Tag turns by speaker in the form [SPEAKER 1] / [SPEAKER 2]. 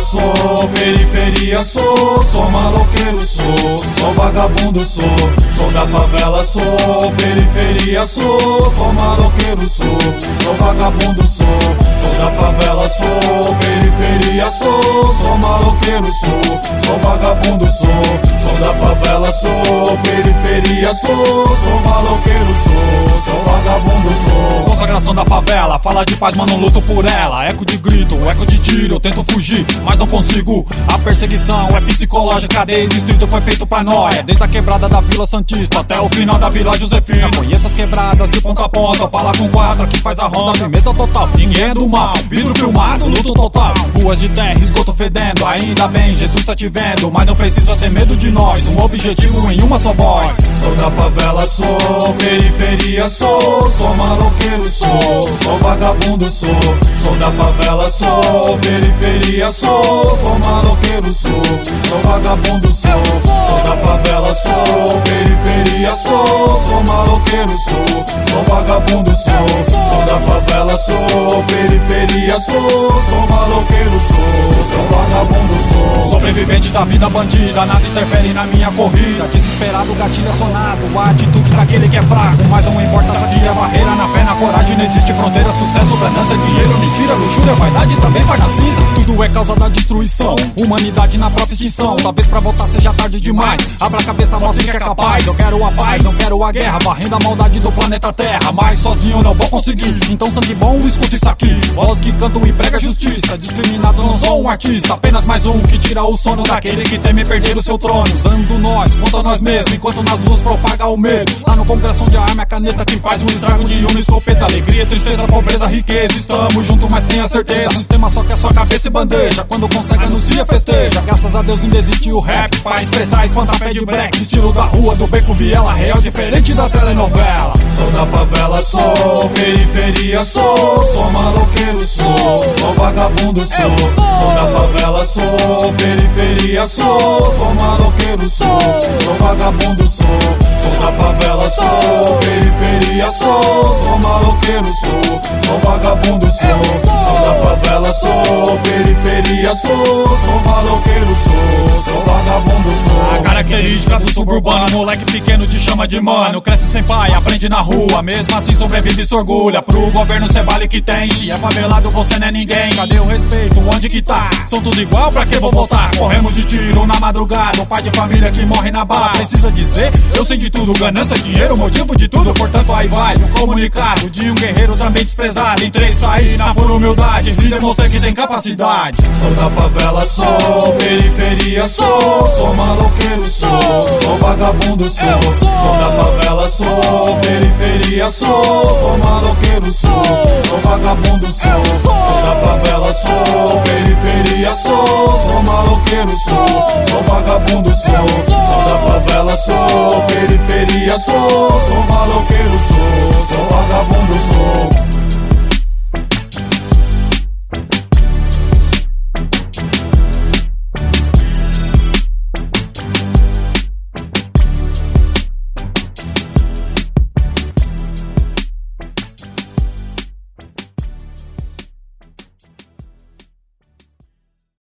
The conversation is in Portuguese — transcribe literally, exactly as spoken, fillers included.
[SPEAKER 1] sou, periferia sou, sou maloqueiro sou, sou vagabundo sou, sou da favela sou, periferia sou, sou maloqueiro sou, sou vagabundo sou, sou da favela sou, periferia sou, sou maloqueiro sou, sou vagabundo sou, sou da favela sou, periferia sou, sou maloqueiro sou, sou vagabundo sou.
[SPEAKER 2] Consagração da favela, fala de paz, mano, luto por ela. Eco de grito, eco de tiro, eu tento fugir, mas não consigo. A perseguição é psicológica, cadeia e distrito foi feito pra nós. Desde a quebrada da Vila Santista até o final da Vila Josefina. Conheço as quebradas de ponta a ponta, fala com quadra que faz a ronda. Firmeza total, ninguém é do mal, vidro filmado, luto total. Ruas de terra, esgoto fedendo, ainda bem, Jesus tá te vendo. Mas não precisa ter medo de nós, um objetivo em uma só voz.
[SPEAKER 1] Sou da favela sou, periferia sou, sou maloqueiro sou, sou vagabundo sou, sou da favela sou, periferia sou, sou maloqueiro sou, sou vagabundo sou, sou da favela sou, periferia sou, sou maloqueiro sou, sou vagabundo sou, sou da favela sou, periferia sou, sou maloqueiro sou, sou vagabundo sou.
[SPEAKER 2] Sobrevivente da vida bandida, nada interfere na minha corrida. Desesperado, gatilho acionado, a atitude daquele que é fraco. Mas não importa essa dia, barreira na fé, na coragem, não existe fronteira. Sucesso, ganância, dinheiro, mentira, luxúria, vaidade também vai na cinza. Tudo é causa da destruição, humanidade na própria extinção. Talvez pra voltar seja tarde demais, abra a cabeça, mostre que é capaz. Eu quero a paz, não quero a guerra, varrendo a maldade do planeta Terra. Mas sozinho eu não vou conseguir, então sangue bom, escuta isso aqui. Voz que cantam e prega justiça, discriminado não sou um artista, apenas mais um que tira o sono daquele que teme perder o seu trono. Usando nós contra nós mesmos, enquanto nas ruas propaga o medo. Lá no congresso onde a arma é a caneta que faz um estrago de uma escopeta. Alegria, tristeza, pobreza, riqueza, estamos juntos, mas tenha certeza. O sistema só quer sua cabeça e bandeja, quando consegue anuncia, festeja. Graças a Deus ainda existe o rap pra expressar, espanta pé de break. Estilo da rua, do beco, viela, real, diferente da telenovela.
[SPEAKER 1] Sou da favela sou, periferia sou, sou maloqueiro sou, sou vagabundo sou, sou da favela sou, periferia sou, sou maloqueiro sou, sou vagabundo sou, sou da favela sou, periferia sou, sou maloqueiro sou, sou vagabundo sou, sou da favela sou, periferia sou, sou maloqueiro sou, sou vagabundo sou.
[SPEAKER 2] A característica do suburbano, moleque pequeno te chama de mano. Cresce sem pai, aprende na rua, mesmo assim sobrevive e se orgulha. Pro governo cê vale que tem, se é favelado você não é ninguém. Cadê o respeito, onde que tá? São tudo igual, pra que vou voltar? Corremos de tiro na madrugada, o pai de família que morre na bala. Precisa dizer, eu sei de tudo, ganância, dinheiro, motivo de tudo. Portanto aí vai, um comunicado de um guerreiro também desprezado. Entrei e saí na pura humildade, e demonstrei que tem capacidade.
[SPEAKER 1] Sou da favela sou, periferia sou, sou maloqueiro sou, sou vagabundo sou, sou da favela sou, periferia sou, sou maloqueiro sou, sou vagabundo sou, sou da favela sou, periferia sou, sou maloqueiro sou, sou vagabundo sou, sou da favela sou, periferia sou, sou maloqueiro sou, sou vagabundo sou.